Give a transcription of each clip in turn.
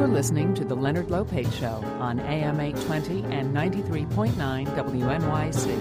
You're listening to The Leonard Lopate Show on AM 820 and 93.9 WNYC.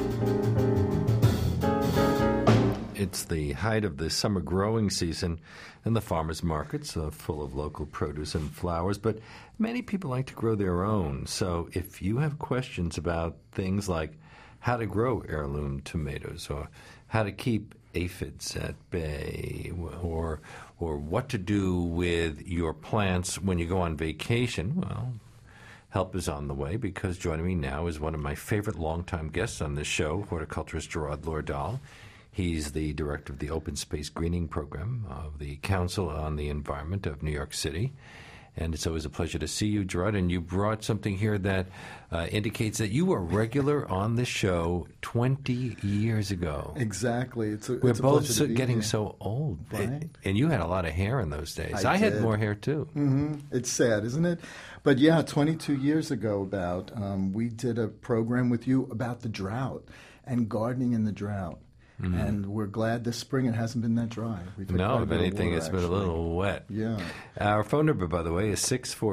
It's the height of the summer growing season, and the farmers' markets are full of local produce and flowers, but many people like to grow their own. So if you have questions about things like how to grow heirloom tomatoes or how to keep aphids at bay or what to do with your plants when you go on vacation, well, help is on the way, because joining me now is one of my favorite longtime guests on this show, horticulturist Gerard Lordahl. He's the director of the Open Space Greening Program of the Council on the Environment of New York City. And it's always a pleasure to see you, Gerard. And you brought something here that indicates that you were regular on the show 20 years ago. Exactly. We're both getting so old. Right? And you had a lot of hair in those days. I had more hair, too. Mm-hmm. It's sad, isn't it? But yeah, 22 years ago we did a program with you about the drought and gardening in the drought. Mm-hmm. And we're glad this spring it hasn't been that dry. No, if anything, it's been a little wet. Yeah. Our phone number, by the way, is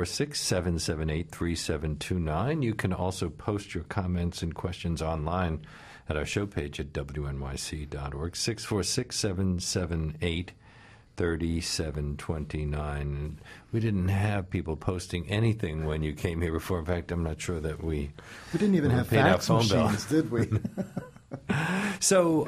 646-778-3729. You can also post your comments and questions online at our show page at wnyc.org, 646-778-3729. We didn't have people posting anything when you came here before. In fact, I'm not sure that we didn't even have fax machines, did we? So,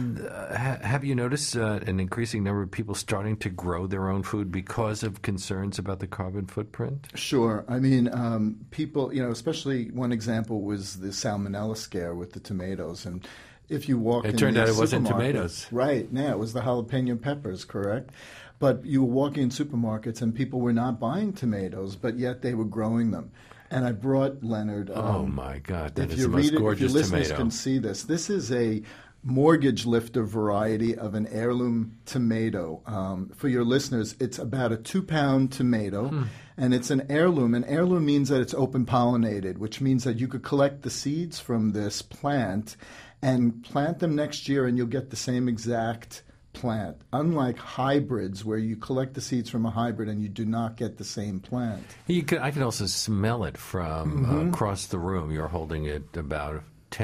have you noticed an increasing number of people starting to grow their own food because of concerns about the carbon footprint? Sure. I mean, people, especially one example was the salmonella scare with the tomatoes. And if you walk in the turned out it wasn't tomatoes. Right. Yeah, it was the jalapeno peppers, correct? But you were walking in supermarkets and people were not buying tomatoes, but yet they were growing them. And I brought Leonard. Oh, my God. That is the most gorgeous tomato. If your listeners tomato. can see this, this is a mortgage lifter variety of an heirloom tomato. For your listeners, it's about a 2-pound tomato, and it's an heirloom. An heirloom means that it's open pollinated, which means that you could collect the seeds from this plant and plant them next year, and you'll get the same exact plant, unlike hybrids where you collect the seeds from a hybrid and you do not get the same plant. I can also smell it from across the room. You're holding it about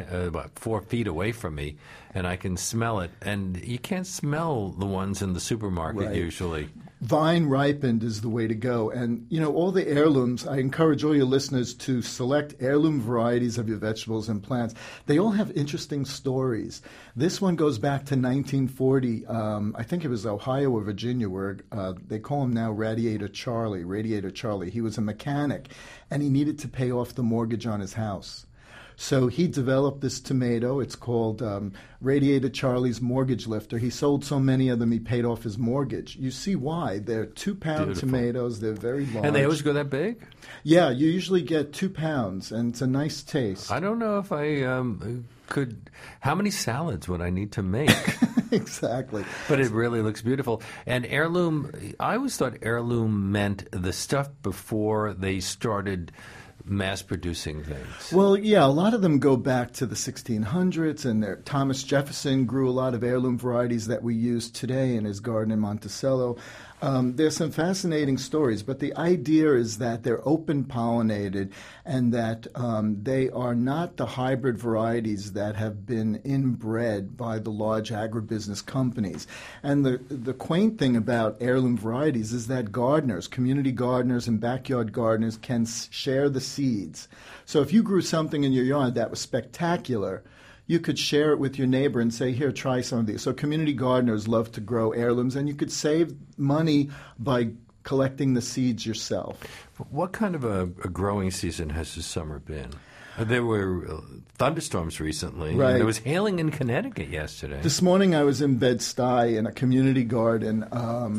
4 feet away from me, and I can smell it. And you can't smell the ones in the supermarket usually. Vine ripened is the way to go. And, all the heirlooms, I encourage all your listeners to select heirloom varieties of your vegetables and plants. They all have interesting stories. This one goes back to 1940. I think it was Ohio or Virginia, where they call him now Radiator Charlie. He was a mechanic, and he needed to pay off the mortgage on his house. So he developed this tomato. It's called Radiator Charlie's Mortgage Lifter. He sold so many of them, he paid off his mortgage. You see why. They're 2-pound tomatoes. They're very large. And they always go that big? Yeah, you usually get 2 pounds, and it's a nice taste. I don't know if I could. How many salads would I need to make? Exactly. But it really looks beautiful. And heirloom, I always thought heirloom meant the stuff before they started mass-producing things. Well, yeah, a lot of them go back to the 1600s, and Thomas Jefferson grew a lot of heirloom varieties that we use today in his garden in Monticello. There's some fascinating stories, but the idea is that they're open-pollinated and that they are not the hybrid varieties that have been inbred by the large agribusiness companies. And the quaint thing about heirloom varieties is that gardeners, community gardeners and backyard gardeners can share the seeds. So if you grew something in your yard that was spectacular, you could share it with your neighbor and say, here, try some of these. So community gardeners love to grow heirlooms, and you could save money by collecting the seeds yourself. What kind of a growing season has this summer been? There were thunderstorms recently. Right. And there was hailing in Connecticut yesterday. This morning I was in Bed-Stuy in a community garden,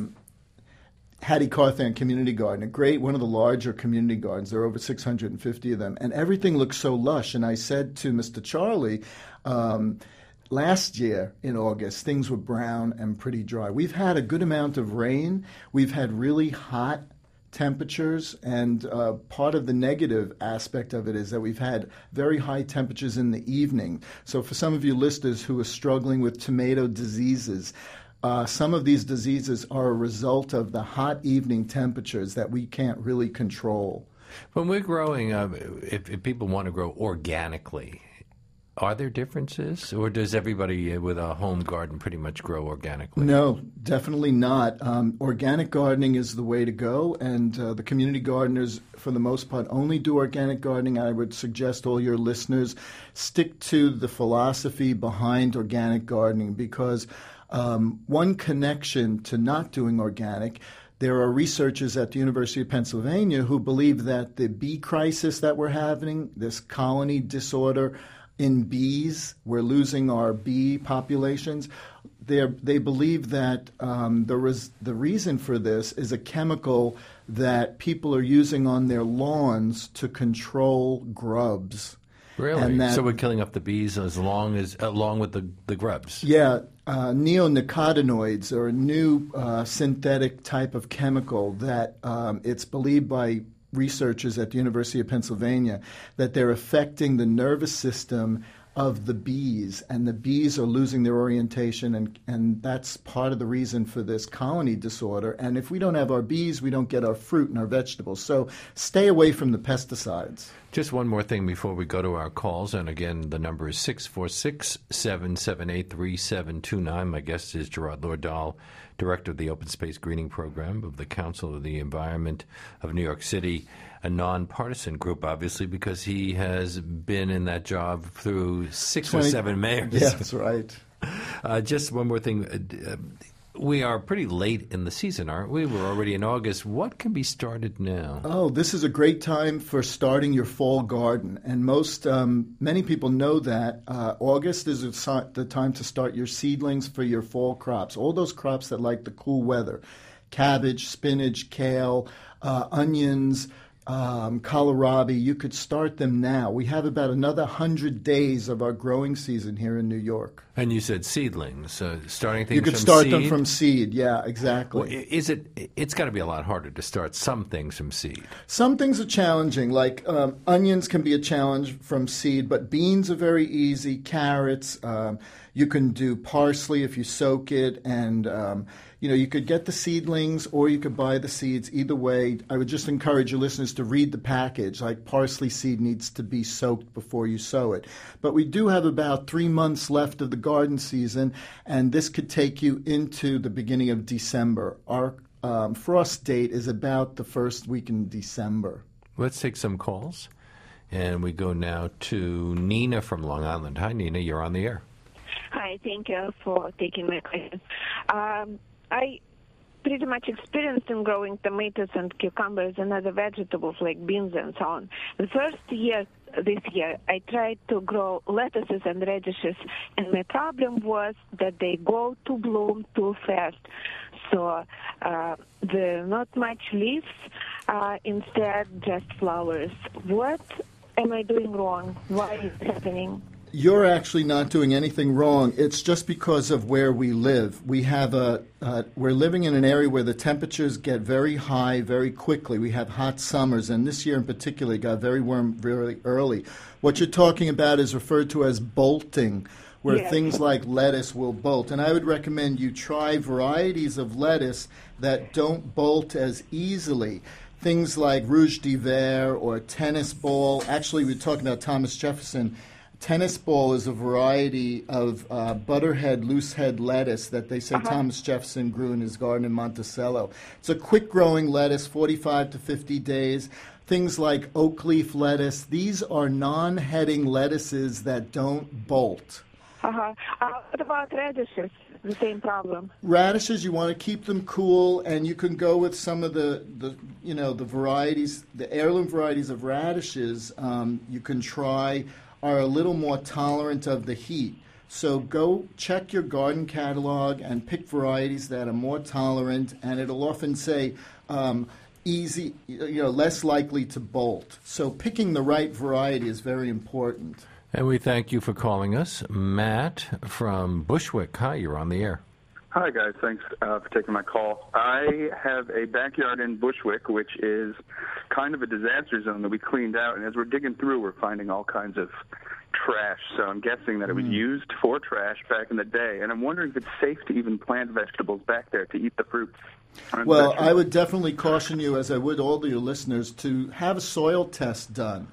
Hattie Carthan Community Garden, one of the larger community gardens. There are over 650 of them. And everything looks so lush. And I said to Mr. Charlie, last year in August, things were brown and pretty dry. We've had a good amount of rain. We've had really hot temperatures, and part of the negative aspect of it is that we've had very high temperatures in the evening. So for some of you listeners who are struggling with tomato diseases, Some of these diseases are a result of the hot evening temperatures that we can't really control. When we're growing, if people want to grow organically, are there differences, or does everybody with a home garden pretty much grow organically? No, definitely not. Organic gardening is the way to go, and the community gardeners, for the most part, only do organic gardening. I would suggest all your listeners stick to the philosophy behind organic gardening, because one connection to not doing organic, there are researchers at the University of Pennsylvania who believe that the bee crisis that we're having, this colony disorder in bees, we're losing our bee populations. They believe that the reason for this is a chemical that people are using on their lawns to control grubs. Really? So we're killing up the bees along with the grubs? Yeah. Neonicotinoids are a new synthetic type of chemical that it's believed by researchers at the University of Pennsylvania that they're affecting the nervous system of the bees, and the bees are losing their orientation, and that's part of the reason for this colony disorder. And if we don't have our bees, we don't get our fruit and our vegetables. So stay away from the pesticides. Just one more thing before we go to our calls, and again, the number is 646-778-3729. My guest is Gerard Lordahl, Director of the Open Space Greening Program of the Council of the Environment of New York City, a nonpartisan group, obviously, because he has been in that job through 6 or 7 mayors. Yeah, that's right. Just one more thing. We are pretty late in the season, aren't we? We're already in August. What can be started now? Oh, this is a great time for starting your fall garden. And many people know that August is the time to start your seedlings for your fall crops. All those crops that like the cool weather. Cabbage, spinach, kale, onions, kohlrabi, you could start them now. We have about another 100 days of our growing season here in New York. And you said seedlings, starting things from seed? You could start them from seed, yeah, exactly. Well, it's got to be a lot harder to start some things from seed. Some things are challenging, like onions can be a challenge from seed, but beans are very easy, carrots, you can do parsley if you soak it, and you could get the seedlings or you could buy the seeds. Either way, I would just encourage your listeners to read the package. Like parsley seed needs to be soaked before you sow it. But we do have about 3 months left of the garden season, and this could take you into the beginning of December. Our frost date is about the first week in December. Let's take some calls. And we go now to Nina from Long Island. Hi, Nina. You're on the air. Hi. Thank you for taking my question. I pretty much experienced in growing tomatoes and cucumbers and other vegetables like beans and so on. The first year, this year, I tried to grow lettuces and radishes, and my problem was that they go to bloom too fast. So there are not much leaves, instead just flowers. What am I doing wrong? Why is it happening? You're actually not doing anything wrong. It's just because of where we live. We have we're living in an area where the temperatures get very high very quickly. We have hot summers, and this year in particular it got very warm very early. What you're talking about is referred to as bolting, where things like lettuce will bolt. And I would recommend you try varieties of lettuce that don't bolt as easily. Things like Rouge d'Hiver or tennis ball. Actually, we're talking about Thomas Jefferson. Tennis ball is a variety of butterhead, loosehead lettuce that they say Thomas Jefferson grew in his garden in Monticello. It's a quick-growing lettuce, 45 to 50 days. Things like oak leaf lettuce, these are non-heading lettuces that don't bolt. What about radishes? The same problem. Radishes, you want to keep them cool, and you can go with some of the varieties, the heirloom varieties of radishes. You can try are a little more tolerant of the heat. So go check your garden catalog and pick varieties that are more tolerant, and it'll often say easy, less likely to bolt. So picking the right variety is very important. And we thank you for calling us. Matt from Bushwick. Hi, you're on the air. Hi, guys. Thanks for taking my call. I have a backyard in Bushwick, which is kind of a disaster zone that we cleaned out. And as we're digging through, we're finding all kinds of trash. So I'm guessing that it was used for trash back in the day. And I'm wondering if it's safe to even plant vegetables back there to eat the fruits. Well, I would definitely caution you, as I would all of your listeners, to have a soil test done.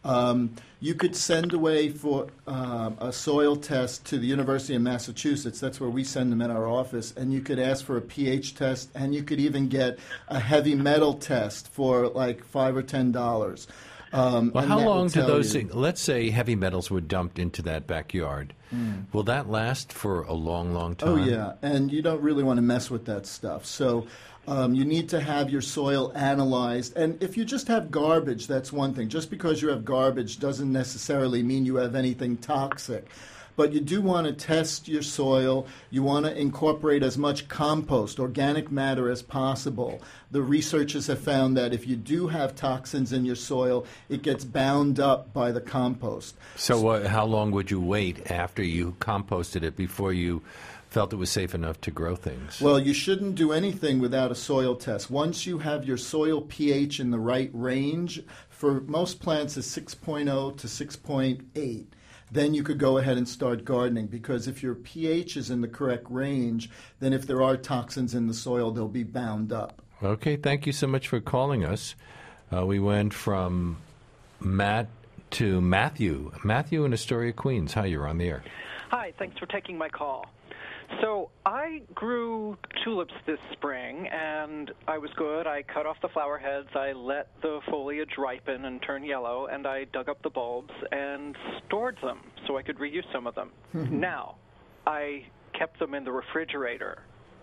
You could send away for a soil test to the University of Massachusetts. That's where we send them in our office. And you could ask for a pH test, and you could even get a heavy metal test for like $5 or $10. Well, how long do those things, let's say heavy metals were dumped into that backyard, will that last for a long, long time? Oh, yeah, and you don't really want to mess with that stuff. So you need to have your soil analyzed. And if you just have garbage, that's one thing. Just because you have garbage doesn't necessarily mean you have anything toxic. But you do want to test your soil. You want to incorporate as much compost, organic matter as possible. The researchers have found that if you do have toxins in your soil, it gets bound up by the compost. So how long would you wait after you composted it before you felt it was safe enough to grow things? Well, you shouldn't do anything without a soil test. Once you have your soil pH in the right range, for most plants is 6.0 to 6.8. Then you could go ahead and start gardening, because if your pH is in the correct range, then if there are toxins in the soil, they'll be bound up. Okay, thank you so much for calling us. We went from Matt to Matthew. Matthew in Astoria, Queens. Hi, you're on the air. Hi, thanks for taking my call. So I grew tulips this spring, and I was good. I cut off the flower heads, I let the foliage ripen and turn yellow, and I dug up the bulbs and stored them so I could reuse some of them. Now, I kept them in the refrigerator.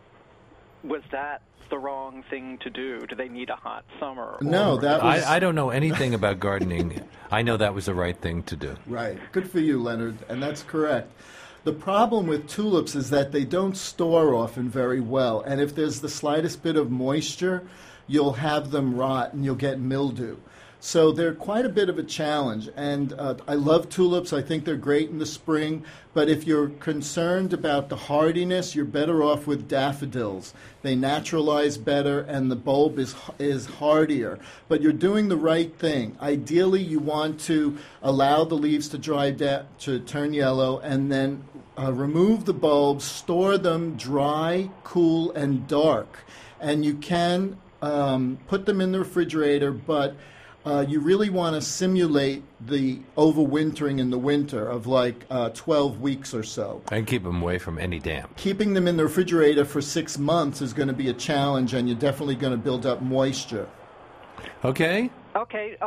Was that the wrong thing to do? Do they need a hot summer? No, that was... I don't know anything about gardening. I know that was the right thing to do. Right. Good for you, Leonard, and that's correct. The problem with tulips is that they don't store often very well, and if there's the slightest bit of moisture, you'll have them rot and you'll get mildew. So they're quite a bit of a challenge, and I love tulips. I think they're great in the spring, but if you're concerned about the hardiness, you're better off with daffodils. They naturalize better, and the bulb is hardier. But you're doing the right thing. Ideally, you want to allow the leaves to dry to turn yellow, and then remove the bulbs, store them dry, cool, and dark. And you can put them in the refrigerator, but you really want to simulate the overwintering in the winter of like 12 weeks or so. And keep them away from any damp. Keeping them in the refrigerator for 6 months is going to be a challenge, and you're definitely going to build up moisture. Okay. Okay.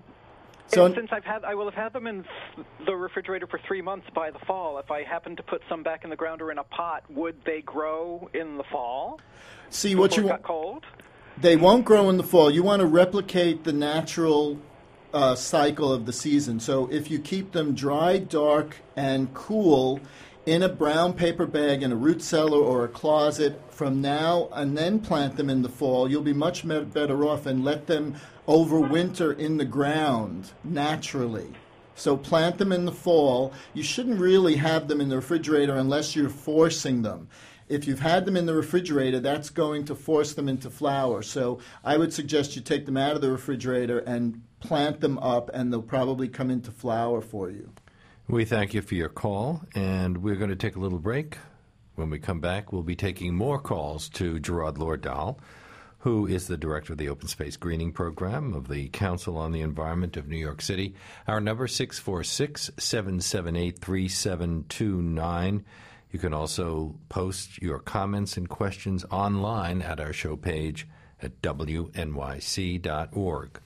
So, since I will have had them in the refrigerator for 3 months by the fall. If I happen to put some back in the ground or in a pot, would they grow in the fall? See what you got cold? They won't grow in the fall. You want to replicate the natural cycle of the season. So if you keep them dry, dark, and cool in a brown paper bag in a root cellar or a closet from now and then plant them in the fall, you'll be much better off, and let them overwinter in the ground naturally. So plant them in the fall. You shouldn't really have them in the refrigerator unless you're forcing them. If you've had them in the refrigerator, that's going to force them into flower. So I would suggest you take them out of the refrigerator and plant them up, and they'll probably come into flower for you. We thank you for your call, and we're going to take a little break. When we come back, we'll be taking more calls to Gerard Lordahl, who is the director of the Open Space Greening Program of the Council on the Environment of New York City. Our number, 646-778-3729. You can also post your comments and questions online at our show page at wnyc.org.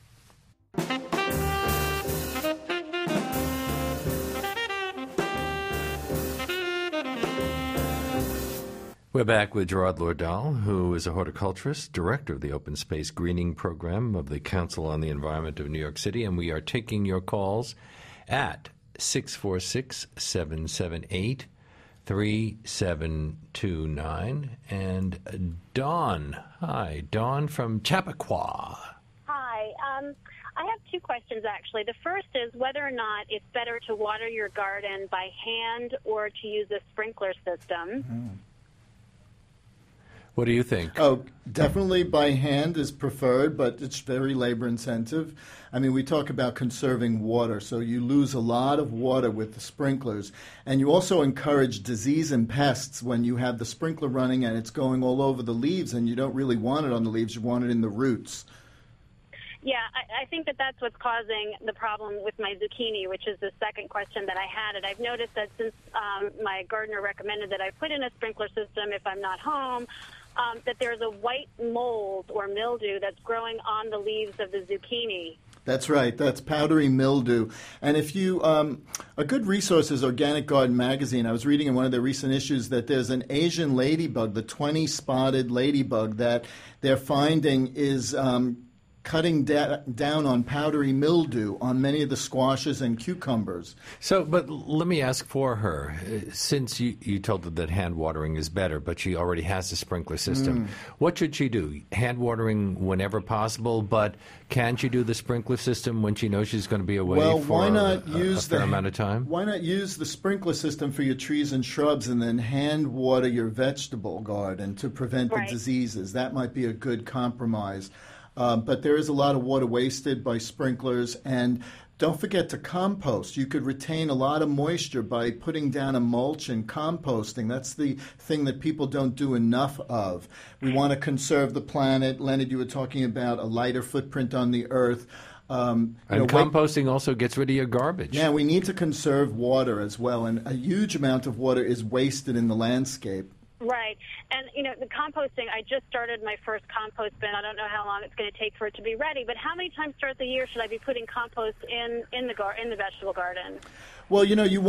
We're back with Gerard Lordahl, who is a horticulturist, director of the Open Space Greening Program of the Council on the Environment of New York City, and we are taking your calls at 646-778-3729. And Dawn, hi, Dawn from Chappaqua. Hi. I have two questions, actually. The first is whether or not it's better to water your garden by hand or to use a sprinkler system. What do you think? Oh, definitely by hand is preferred, but it's very labor intensive. I mean, we talk about conserving water, so you lose a lot of water with the sprinklers. And you also encourage disease and pests when you have the sprinkler running and it's going all over the leaves, and you don't really want it on the leaves, you want it in the roots. Yeah, I think that's what's causing the problem with my zucchini, which is the second question that I had. And I've noticed that since my gardener recommended that I put in a sprinkler system if I'm not home, that there's a white mold or mildew that's growing on the leaves of the zucchini. That's right. That's powdery mildew. And if you, a good resource is Organic Garden Magazine. I was reading in one of their recent issues that there's an Asian ladybug, the 20-spotted ladybug, that they're finding is cutting down on powdery mildew on many of the squashes and cucumbers. So, but let me ask for her, since you told her that hand watering is better, but she already has a sprinkler system, what should she do? Hand watering whenever possible, but can she do the sprinkler system when she knows she's going to be away for a fair amount of time? Why not use the sprinkler system for your trees and shrubs and then hand water your vegetable garden to prevent the diseases? That might be a good compromise. But there is a lot of water wasted by sprinklers, and don't forget to compost. You could retain a lot of moisture by putting down a mulch and composting. That's the thing that people don't do enough of. We want to conserve the planet. Leonard, you were talking about a lighter footprint on the earth. Composting also gets rid of your garbage. Yeah, we need to conserve water as well, and a huge amount of water is wasted in the landscape. Right. And, the composting, I just started my first compost bin. I don't know how long it's going to take for it to be ready, but how many times throughout the year should I be putting compost in the vegetable garden? Well,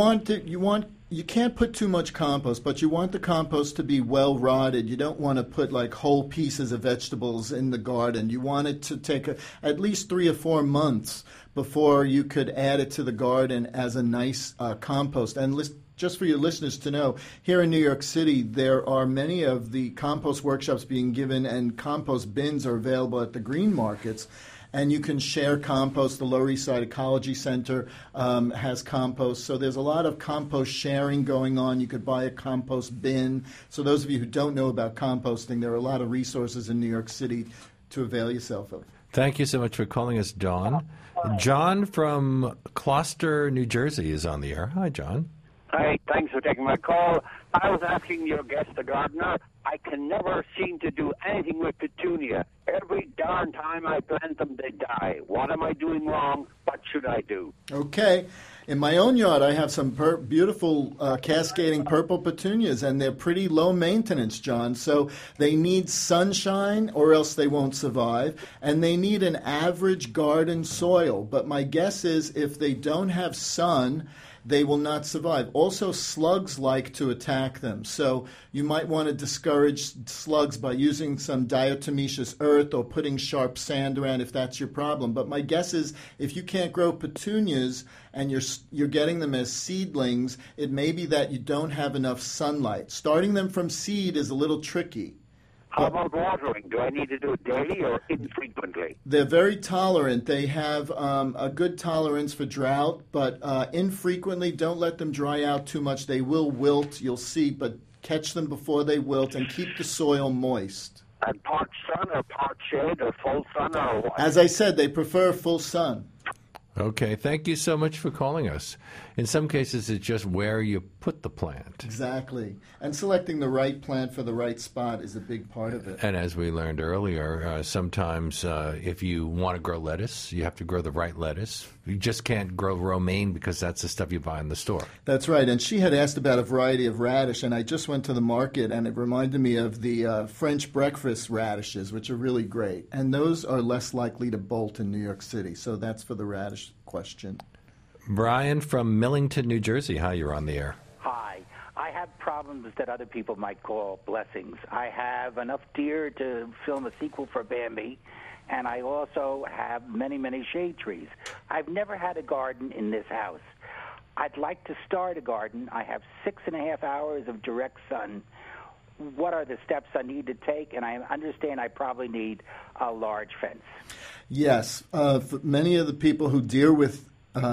you can't put too much compost, but you want the compost to be well rotted. You don't want to put like whole pieces of vegetables in the garden. You want it to take at least 3 or 4 months before you could add it to the garden as a nice compost. And just for your listeners to know, here in New York City, there are many of the compost workshops being given, and compost bins are available at the green markets. And you can share compost. The Lower East Side Ecology Center has compost. So there's a lot of compost sharing going on. You could buy a compost bin. So those of you who don't know about composting, there are a lot of resources in New York City to avail yourself of. Thank you so much for calling us, John. John from Gloucester, New Jersey is on the air. Hi, John. Hi, thanks for taking my call. I was asking your guest, the gardener, I can never seem to do anything with petunia. Every darn time I plant them, they die. What am I doing wrong? What should I do? Okay. In my own yard, I have some beautiful cascading purple petunias, and they're pretty low maintenance, John. So they need sunshine or else they won't survive, and they need an average garden soil. But my guess is if they don't have sun, they will not survive. Also, slugs like to attack them. So you might want to discourage slugs by using some diatomaceous earth or putting sharp sand around if that's your problem. But my guess is if you can't grow petunias and you're getting them as seedlings, it may be that you don't have enough sunlight. Starting them from seed is a little tricky. How about watering? Do I need to do it daily or infrequently? They're very tolerant. They have a good tolerance for drought, but infrequently. Don't let them dry out too much. They will wilt, you'll see, but catch them before they wilt and keep the soil moist. And part sun or part shade or full sun or what? As I said, they prefer full sun. Okay, thank you so much for calling us. In some cases, it's just where you put the plant. Exactly. And selecting the right plant for the right spot is a big part of it. And as we learned earlier, sometimes if you want to grow lettuce, you have to grow the right lettuce. You just can't grow romaine because that's the stuff you buy in the store. That's right. And she had asked about a variety of radish, and I just went to the market, and it reminded me of the French breakfast radishes, which are really great. And those are less likely to bolt in New York City. So that's for the radish question. Brian from Millington, New Jersey. Hi, you're on the air. Hi. I have problems that other people might call blessings. I have enough deer to film a sequel for Bambi, and I also have many, many shade trees. I've never had a garden in this house. I'd like to start a garden. I have 6.5 hours of direct sun. What are the steps I need to take? And I understand I probably need a large fence. Yes. For many of the people who deal with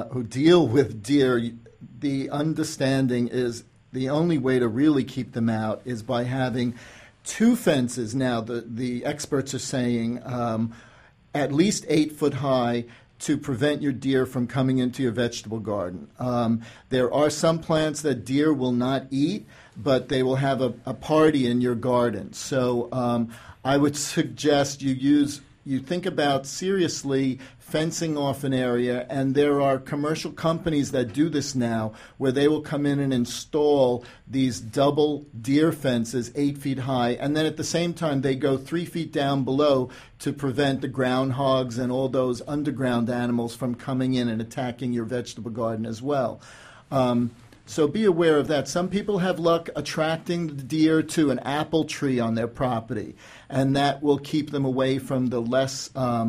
deer, the understanding is the only way to really keep them out is by having 2 fences now, the experts are saying at least 8 foot high to prevent your deer from coming into your vegetable garden. There are some plants that deer will not eat, but they will have a party in your garden. So I would suggest you think about seriously fencing off an area, and there are commercial companies that do this now where they will come in and install these double deer fences 8 feet high, and then at the same time they go 3 feet down below to prevent the groundhogs and all those underground animals from coming in and attacking your vegetable garden as well. So be aware of that. Some people have luck attracting the deer to an apple tree on their property, and that will keep them away from the less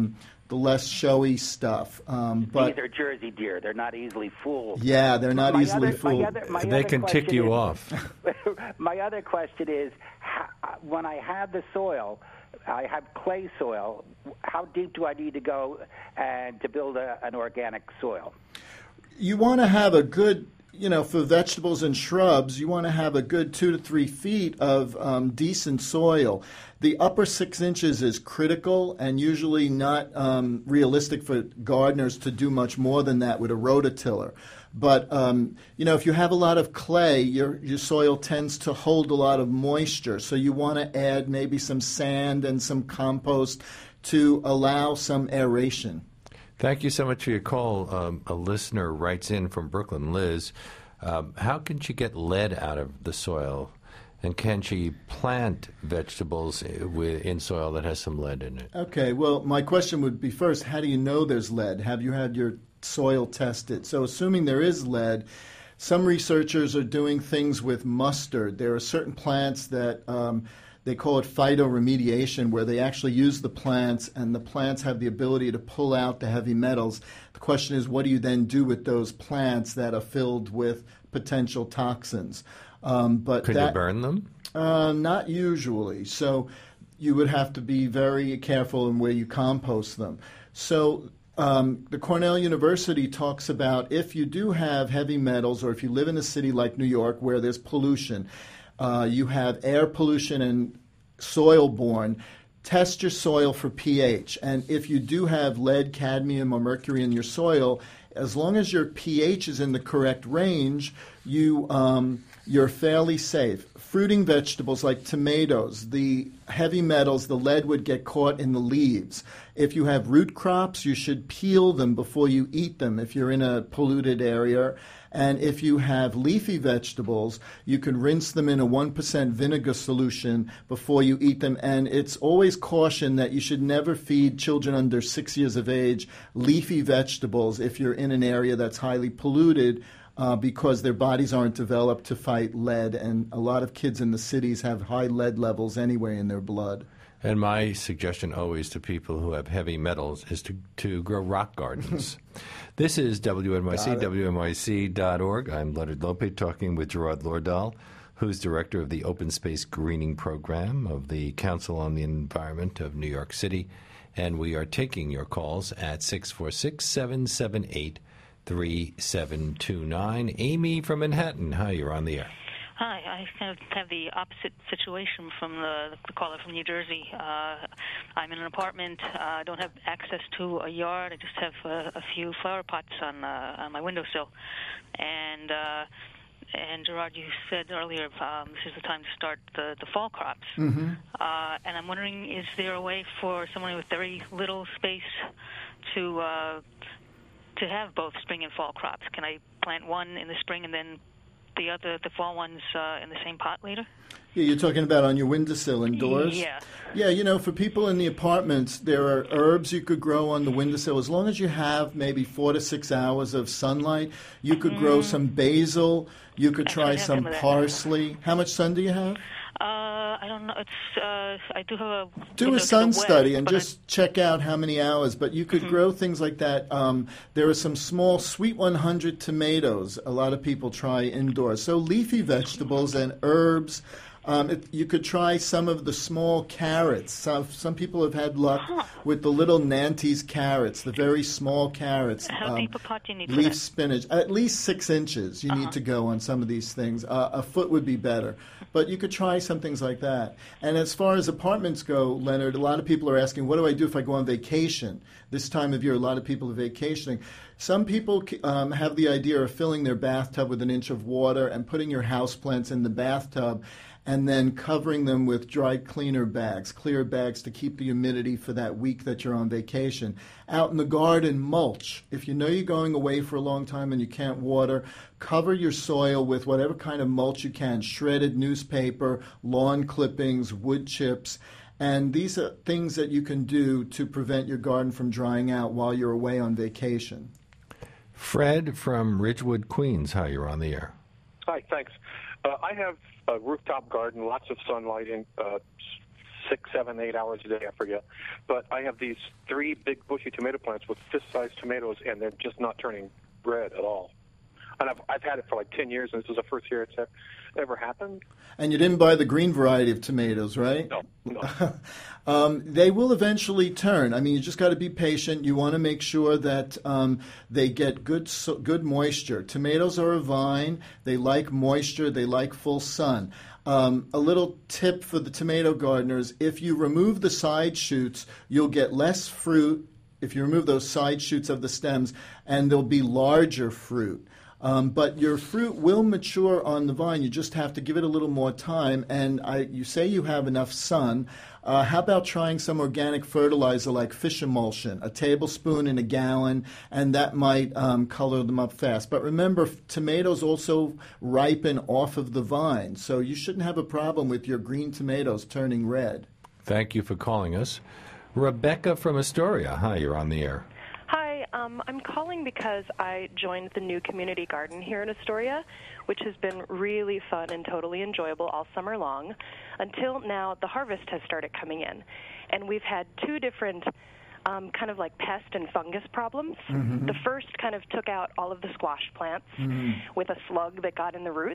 showy stuff. But these are Jersey deer. They're not easily fooled. Yeah, they're not easily fooled. They can tick you off. My other question is, when I have the soil, I have clay soil, how deep do I need to go to build an organic soil? You want to have a good... for vegetables and shrubs, you want to have a good 2 to 3 feet of decent soil. The upper 6 inches is critical and usually not realistic for gardeners to do much more than that with a rototiller. But, if you have a lot of clay, your soil tends to hold a lot of moisture. So you want to add maybe some sand and some compost to allow some aeration. Thank you so much for your call. A listener writes in from Brooklyn, Liz. How can she get lead out of the soil? And can she plant vegetables in soil that has some lead in it? Okay, well, my question would be first, how do you know there's lead? Have you had your soil tested? So assuming there is lead, some researchers are doing things with mustard. There are certain plants that... they call it phytoremediation, where they actually use the plants, and the plants have the ability to pull out the heavy metals. The question is, what do you then do with those plants that are filled with potential toxins? But Could you burn them? Not usually. So you would have to be very careful in where you compost them. So the Cornell University talks about if you do have heavy metals, or if you live in a city like New York where there's pollution, you have air pollution and soil-borne, test your soil for pH. And if you do have lead, cadmium, or mercury in your soil, as long as your pH is in the correct range, you're fairly safe. Fruiting vegetables like tomatoes, the heavy metals, the lead would get caught in the leaves. If you have root crops, you should peel them before you eat them if you're in a polluted area. And if you have leafy vegetables, you can rinse them in a 1% vinegar solution before you eat them. And it's always cautioned that you should never feed children under 6 years of age leafy vegetables if you're in an area that's highly polluted, because their bodies aren't developed to fight lead. And a lot of kids in the cities have high lead levels anyway in their blood. And my suggestion always to people who have heavy metals is to grow rock gardens. This is WNYC, WNYC.org. I'm Leonard Lopate talking with Gerard Lordahl, who's director of the Open Space Greening Program of the Council on the Environment of New York City. And we are taking your calls at 646-778-3729. Amy from Manhattan. Hi, you're on the air. Hi, I kind of have the opposite situation from the caller from New Jersey. I'm in an apartment. I don't have access to a yard. I just have a few flower pots on my windowsill. And Gerard, you said earlier this is the time to start the fall crops. Mm-hmm. And I'm wondering, is there a way for someone with very little space to have both spring and fall crops? Can I plant one in the spring and then the fall ones in the same pot later? Yeah, you're talking about on your windowsill indoors? Yeah. Yeah, for people in the apartments, there are herbs you could grow on the windowsill. As long as you have maybe 4 to 6 hours of sunlight, you could grow some basil. You could try some parsley. How much sun do you have? I don't know. It's I do have a do a sun study and just check out how many hours. But you could grow things like that. There are some small Sweet 100 tomatoes. A lot of people try indoors. So leafy vegetables and herbs You could try some of the small carrots. Some people have had luck with the little Nantes carrots, the very small carrots. How deep a pot do you need for leaf that? spinach, at least 6 inches you need to go on some of these things. A foot would be better. But you could try some things like that. And as far as apartments go, Leonard, a lot of people are asking, what do I do if I go on vacation? This time of year, a lot of people are vacationing. Some people have the idea of filling their bathtub with an inch of water and putting your houseplants in the bathtub and then covering them with dry clear bags to keep the humidity for that week that you're on vacation. Out in the garden, mulch. If you know you're going away for a long time and you can't water, cover your soil with whatever kind of mulch you can, shredded newspaper, lawn clippings, wood chips. And these are things that you can do to prevent your garden from drying out while you're away on vacation. Fred from Ridgewood, Queens. Hi, you're on the air. Hi, thanks. I have a rooftop garden, lots of sunlight in 6, 7, 8 hours a day, I forget. But I have these 3 big bushy tomato plants with fist-sized tomatoes, and they're just not turning red at all. And I've had it for like 10 years, and this is the first year it's ever happened. And you didn't buy the green variety of tomatoes, right? No. They will eventually turn. I mean, you just got to be patient. You want to make sure that they get good moisture. Tomatoes are a vine. They like moisture. They like full sun. A little tip for the tomato gardeners, if you remove the side shoots, you'll get less fruit if you remove those side shoots of the stems, and there'll be larger fruit. But your fruit will mature on the vine. You just have to give it a little more time. And you say you have enough sun. How about trying some organic fertilizer like fish emulsion, a tablespoon in a gallon, and that might color them up fast. But remember, tomatoes also ripen off of the vine, so you shouldn't have a problem with your green tomatoes turning red. Thank you for calling us. Rebecca from Astoria. Hi, you're on the air. Hi, I'm calling because I joined the new community garden here in Astoria, which has been really fun and totally enjoyable all summer long. Until now, the harvest has started coming in, and we've had 2 different kind of like pest and fungus problems. Mm-hmm. The first kind of took out all of the squash plants with a slug that got in the roots.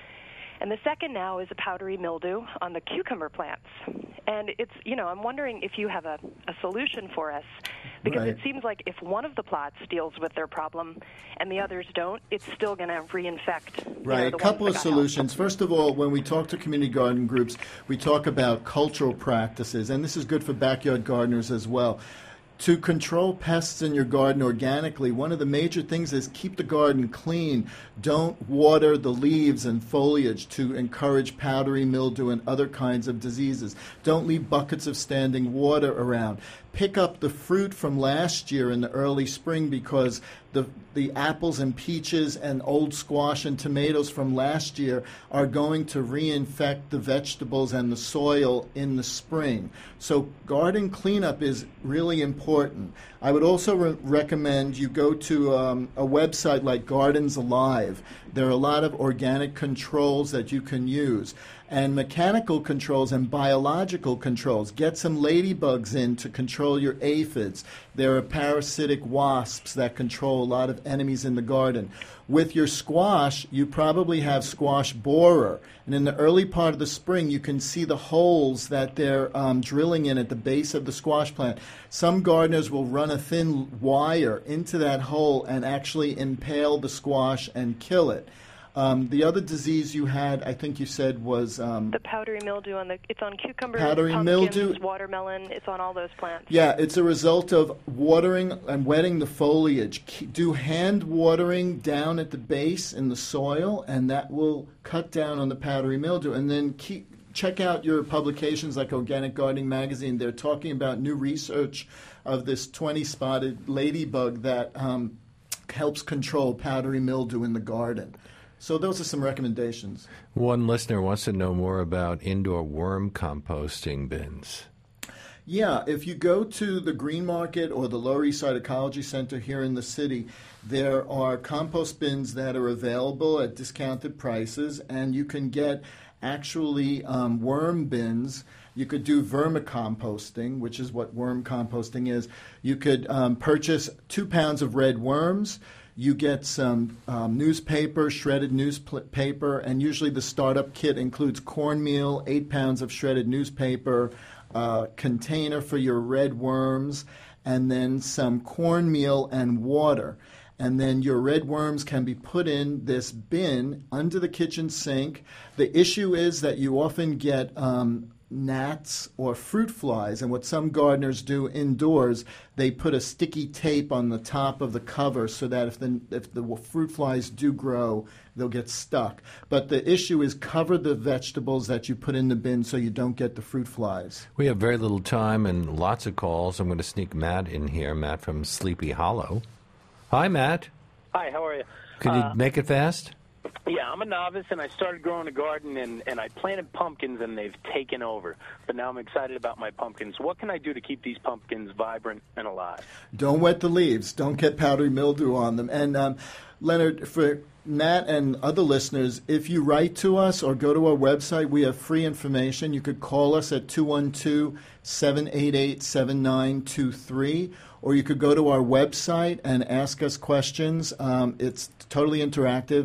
And the second now is a powdery mildew on the cucumber plants. And it's, I'm wondering if you have a solution for us, because it seems like if one of the plots deals with their problem and the others don't, it's still going to reinfect. Right, a couple of solutions. First of all, when we talk to community garden groups, we talk about cultural practices, and this is good for backyard gardeners as well. To control pests in your garden organically, one of the major things is keep the garden clean. Don't water the leaves and foliage to encourage powdery mildew and other kinds of diseases. Don't leave buckets of standing water around. Pick up the fruit from last year in the early spring, because the apples and peaches and old squash and tomatoes from last year are going to reinfect the vegetables and the soil in the spring. So garden cleanup is really important. I would also recommend you go to a website like Gardens Alive. There are a lot of organic controls that you can use, and mechanical controls and biological controls. Get some ladybugs in to control your aphids. There are parasitic wasps that control a lot of enemies in the garden. With your squash, you probably have squash borer. And in the early part of the spring, you can see the holes that they're drilling in at the base of the squash plant. Some gardeners will run a thin wire into that hole and actually impale the squash and kill it. The other disease you had, I think you said, was the powdery mildew. It's on cucumbers, powdery pumpkins, mildew, watermelon. It's on all those plants. Yeah, it's a result of watering and wetting the foliage. Do hand watering down at the base in the soil, and that will cut down on the powdery mildew. And then check out your publications like Organic Gardening Magazine. They're talking about new research of this 20-spotted ladybug that helps control powdery mildew in the garden. So those are some recommendations. One listener wants to know more about indoor worm composting bins. Yeah, if you go to the Green Market or the Lower East Side Ecology Center here in the city, there are compost bins that are available at discounted prices, and you can get actually worm bins. You could do vermicomposting, which is what worm composting is. You could purchase 2 pounds of red worms. You get some newspaper, shredded newspaper, and usually the startup kit includes cornmeal, 8 pounds of shredded newspaper, a container for your red worms, and then some cornmeal and water. And then your red worms can be put in this bin under the kitchen sink. The issue is that you often get gnats or fruit flies, and what some gardeners do indoors, they put a sticky tape on the top of the cover so that if the fruit flies do grow, they'll get stuck. But the issue is cover the vegetables that you put in the bin so you don't get the fruit flies. We have very little time and lots of calls. I'm going to sneak Matt in here, Matt from Sleepy Hollow. Hi, Matt. Hi, how are you? Could you make it fast? Yeah, I'm a novice, and I started growing a garden, and I planted pumpkins, and they've taken over. But now I'm excited about my pumpkins. What can I do to keep these pumpkins vibrant and alive? Don't wet the leaves. Don't get powdery mildew on them. And, Leonard, for Matt and other listeners, if you write to us or go to our website, we have free information. You could call us at 212-788-7923, or you could go to our website and ask us questions. It's totally interactive,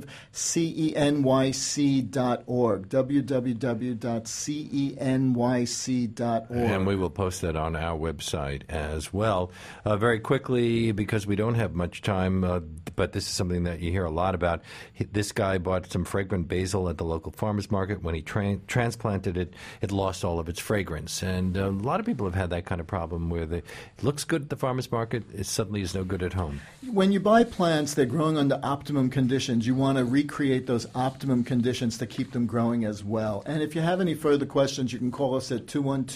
cenyc.org, www.cenyc.org. And we will post that on our website as well. Very quickly, because we don't have much time, but this is something that you hear a lot about. This guy bought some fragrant basil at the local farmer's market. When he transplanted it, it lost all of its fragrance. And a lot of people have had that kind of problem where it looks good at the farmer's market, it suddenly is no good at home. When you buy plants, they're growing under optimum conditions. You want to recreate those optimum conditions to keep them growing as well. And if you have any further questions, you can call us at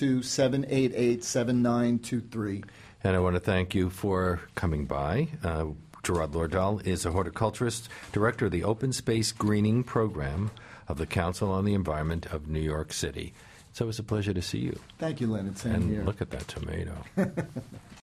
212-788-7923. And I want to thank you for coming by. Gerard Lordahl is a horticulturist, director of the Open Space Greening Program of the Council on the Environment of New York City. So it was a pleasure to see you. Thank you, Leonard. Same and here. Look at that tomato.